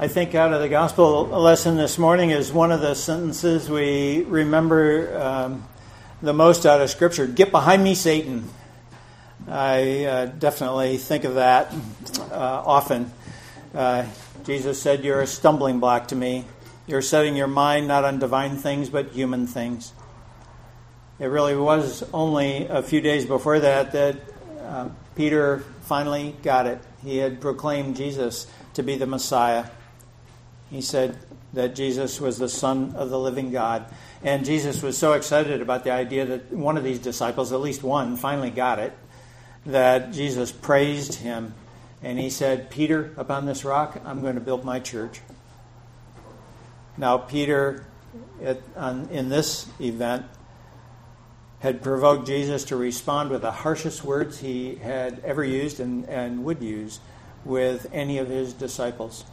I think out of the gospel lesson this morning is one of the sentences we remember the most out of Scripture. Get behind me, Satan. I definitely think of that often. Jesus said, you're a stumbling block to me. You're setting your mind not on divine things, but human things. It really was only a few days before that Peter finally got it. He had proclaimed Jesus to be the Messiah. He said that Jesus was the Son of the living God. And Jesus was so excited about the idea that one of these disciples, at least one, finally got it, that Jesus praised him. And he said, Peter, upon this rock, I'm going to build my church. Now, Peter, in this event, had provoked Jesus to respond with the harshest words he had ever used and would use with any of his disciples.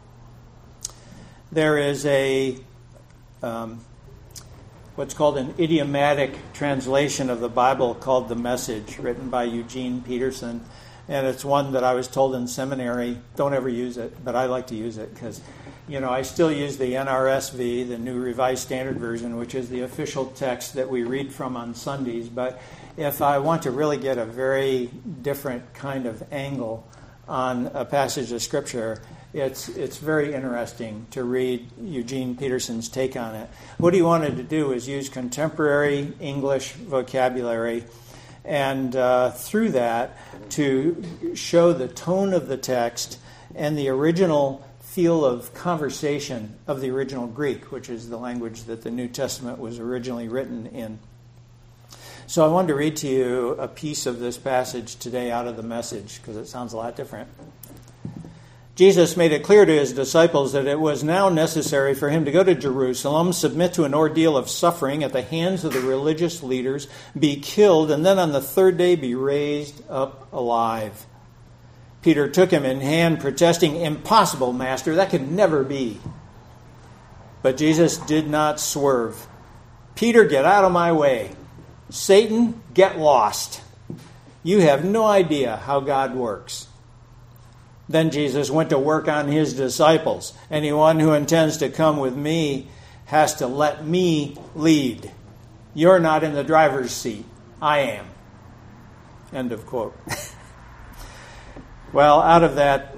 There is what's called an idiomatic translation of the Bible called The Message, written by Eugene Peterson. And it's one that I was told in seminary, don't ever use it, but I like to use it because, I still use the NRSV, the New Revised Standard Version, which is the official text that we read from on Sundays. But if I want to really get a very different kind of angle on a passage of Scripture, it's very interesting to read Eugene Peterson's take on it. What he wanted to do is use contemporary English vocabulary and through that to show the tone of the text and the original feel of conversation of the original Greek, which is the language that the New Testament was originally written in. So I wanted to read to you a piece of this passage today out of the Message, because it sounds a lot different. Jesus made it clear to his disciples that it was now necessary for him to go to Jerusalem, submit to an ordeal of suffering at the hands of the religious leaders, be killed, and then on the third day be raised up alive. Peter took him in hand, protesting, "Impossible, Master, that could never be." But Jesus did not swerve. "Peter, get out of my way. Satan, get lost. You have no idea how God works." Then Jesus went to work on his disciples. "Anyone who intends to come with me has to let me lead. You're not in the driver's seat. I am." End of quote. Well, out of that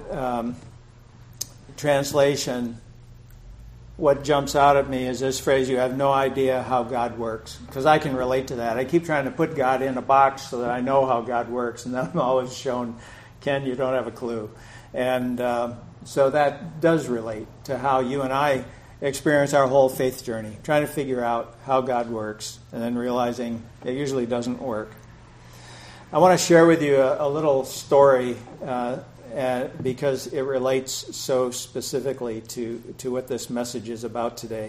translation, what jumps out at me is this phrase, "You have no idea how God works." Because I can relate to that. I keep trying to put God in a box so that I know how God works, and then I'm always shown, Ken, you don't have a clue. And so that does relate to how you and I experience our whole faith journey, trying to figure out how God works and then realizing it usually doesn't work. I want to share with you a little story because it relates so specifically to what this message is about today.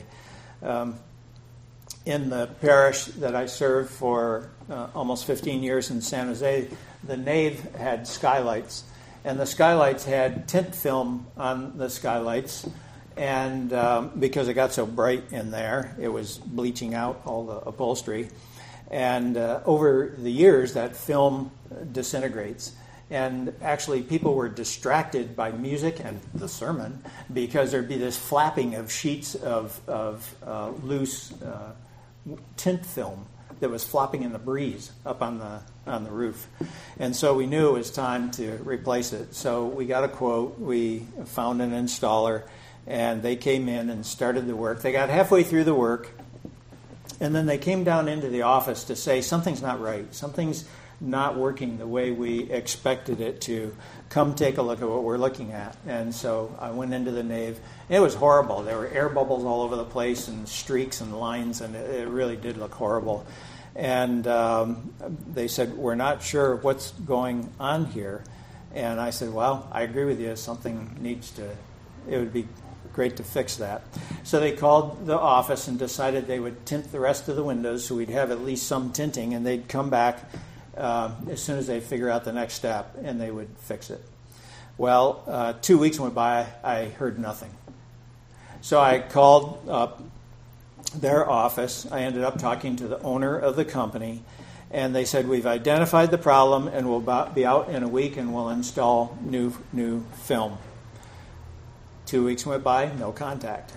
In the parish that I served for almost 15 years in San Jose, the nave had skylights. And the skylights had tint film on the skylights. And because it got so bright in there, it was bleaching out all the upholstery. And over the years, that film disintegrates. And actually, people were distracted by music and the sermon because there'd be this flapping of sheets of loose tint film that was flopping in the breeze up on the roof. And so we knew it was time to replace it. So we got a quote, we found an installer, and they came in and started the work. They got halfway through the work, and then they came down into the office to say, something's not right. Something's not working the way we expected it to. Come take a look at what we're looking at. And so I went into the nave. It was horrible. There were air bubbles all over the place and streaks and lines, and it really did look horrible. And they said, "We're not sure what's going on here." And I said, "Well, I agree with you. It would be great to fix that." So they called the office and decided they would tint the rest of the windows so we'd have at least some tinting, and they'd come back as soon as they figure out the next step, and they would fix it. Well, 2 weeks went by. I heard nothing. So I called up their office. I ended up talking to the owner of the company, and they said, "We've identified the problem, and we'll be out in a week, and we'll install new film." 2 weeks went by, no contact.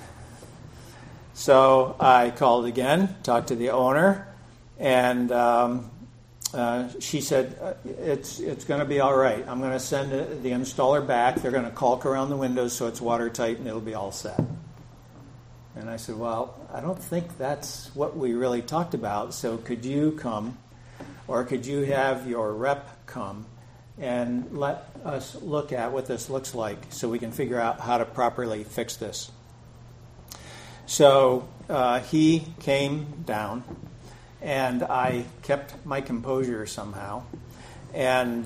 So I called again, talked to the owner, and she said, it's going to be all right. I'm going to send the installer back. They're going to caulk around the windows so it's watertight and it'll be all set. And I said, well, I don't think that's what we really talked about. So could you come, or could you have your rep come and let us look at what this looks like so we can figure out how to properly fix this? So he came down, and I kept my composure somehow. And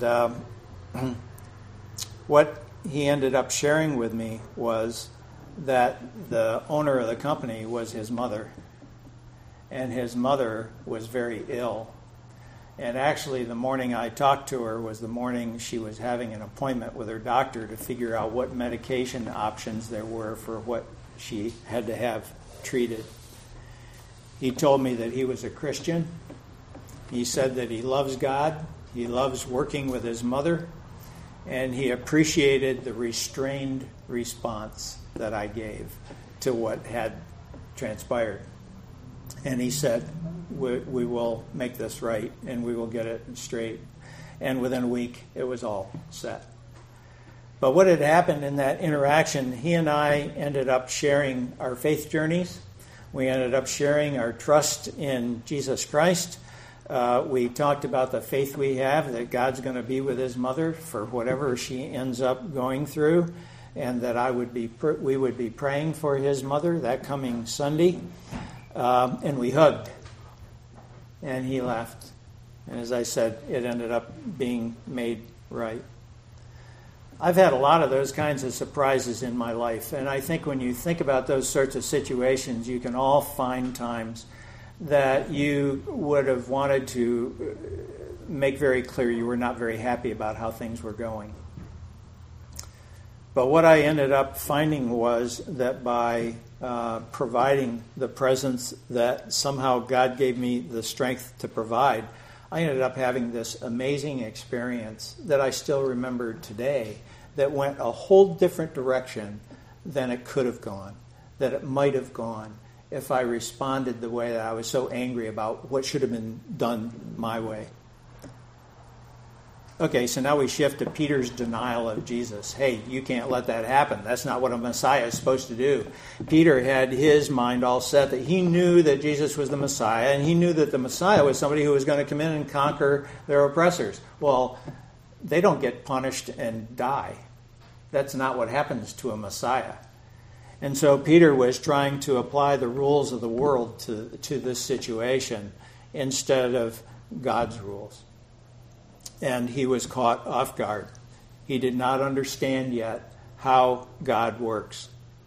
what he ended up sharing with me was that the owner of the company was his mother, and his mother was very ill. And actually, the morning I talked to her was the morning she was having an appointment with her doctor to figure out what medication options there were for what she had to have treated. He told me that he was a Christian. He said that he loves God, he loves working with his mother, and he appreciated the restrained response that I gave to what had transpired. And he said, we will make this right, and we will get it straight. And within a week, it was all set. But what had happened in that interaction, he and I ended up sharing our faith journeys. We ended up sharing our trust in Jesus Christ. We talked about the faith we have, that God's going to be with his mother for whatever she ends up going through, and that we would be praying for his mother that coming Sunday. And we hugged. And he left. And as I said, it ended up being made right. I've had a lot of those kinds of surprises in my life. And I think when you think about those sorts of situations, you can all find times that you would have wanted to make very clear you were not very happy about how things were going. But what I ended up finding was that by providing the presence that somehow God gave me the strength to provide, I ended up having this amazing experience that I still remember today that went a whole different direction than it could have gone, that it might have gone if I responded the way that I was so angry about what should have been done my way. Okay, so now we shift to Peter's denial of Jesus. Hey, you can't let that happen. That's not what a Messiah is supposed to do. Peter had his mind all set that he knew that Jesus was the Messiah, and he knew that the Messiah was somebody who was going to come in and conquer their oppressors. Well, they don't get punished and die. That's not what happens to a Messiah. And so Peter was trying to apply the rules of the world to this situation instead of God's rules. And he was caught off guard. He did not understand yet how God works.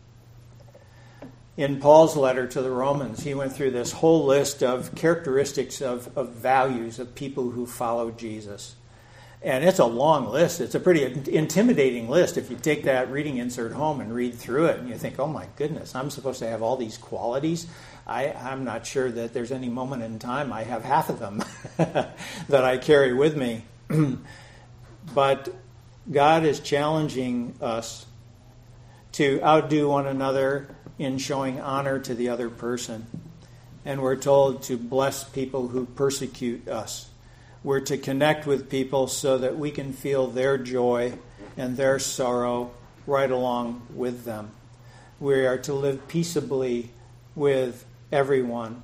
In Paul's letter to the Romans, he went through this whole list of characteristics of values of people who follow Jesus. And it's a long list. It's a pretty intimidating list if you take that reading insert home and read through it and you think, oh my goodness, I'm supposed to have all these qualities. I'm not sure that there's any moment in time I have half of them that I carry with me. But God is challenging us to outdo one another in showing honor to the other person. And we're told to bless people who persecute us. We're to connect with people so that we can feel their joy and their sorrow right along with them. We are to live peaceably with everyone.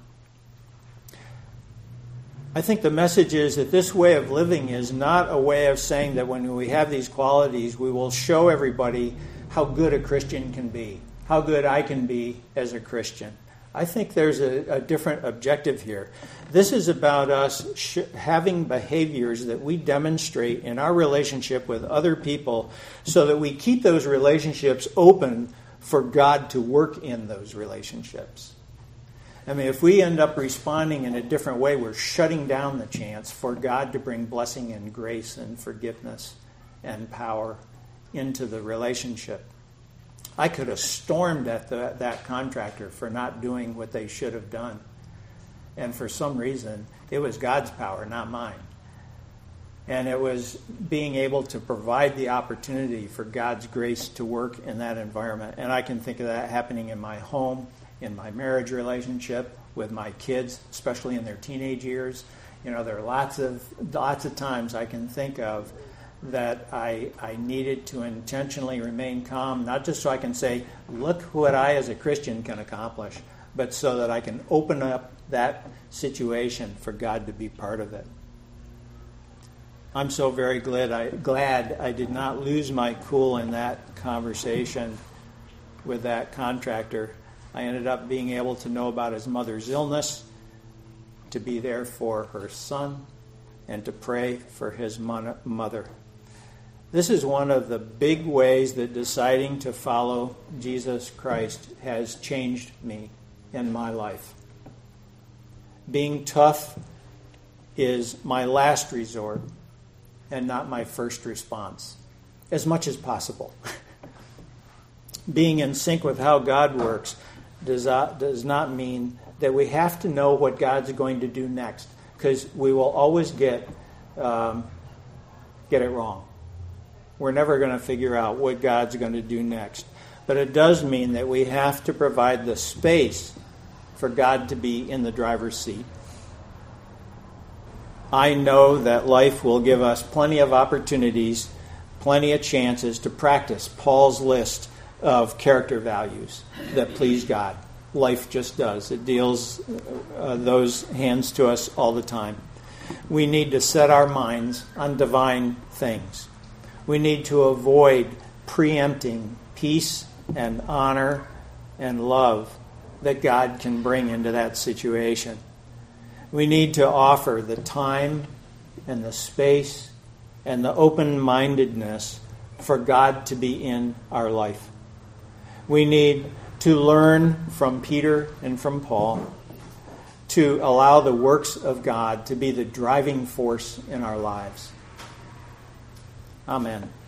I think the message is that this way of living is not a way of saying that when we have these qualities, we will show everybody how good a Christian can be, how good I can be as a Christian. I think there's a different objective here. This is about us having behaviors that we demonstrate in our relationship with other people so that we keep those relationships open for God to work in those relationships. I mean, if we end up responding in a different way, we're shutting down the chance for God to bring blessing and grace and forgiveness and power into the relationship. I could have stormed at that contractor for not doing what they should have done. And for some reason, it was God's power, not mine. And it was being able to provide the opportunity for God's grace to work in that environment. And I can think of that happening in my home, in my marriage relationship, with my kids, especially in their teenage years. There are lots of times I can think of that I needed to intentionally remain calm, not just so I can say, look what I as a Christian can accomplish, but so that I can open up that situation for God to be part of it. I'm so very glad I did not lose my cool in that conversation with that contractor. I ended up being able to know about his mother's illness, to be there for her son, and to pray for his mother. This is one of the big ways that deciding to follow Jesus Christ has changed me in my life. Being tough is my last resort and not my first response, as much as possible. Being in sync with how God works does not mean that we have to know what God's going to do next, because we will always get it wrong. We're never going to figure out what God's going to do next. But it does mean that we have to provide the space for God to be in the driver's seat. I know that life will give us plenty of opportunities, plenty of chances to practice Paul's list of character values that please God. Life just does. It deals those hands to us all the time. We need to set our minds on divine things. We need to avoid preempting peace and honor and love that God can bring into that situation. We need to offer the time and the space and the open-mindedness for God to be in our life. We need to learn from Peter and from Paul to allow the works of God to be the driving force in our lives. Amen.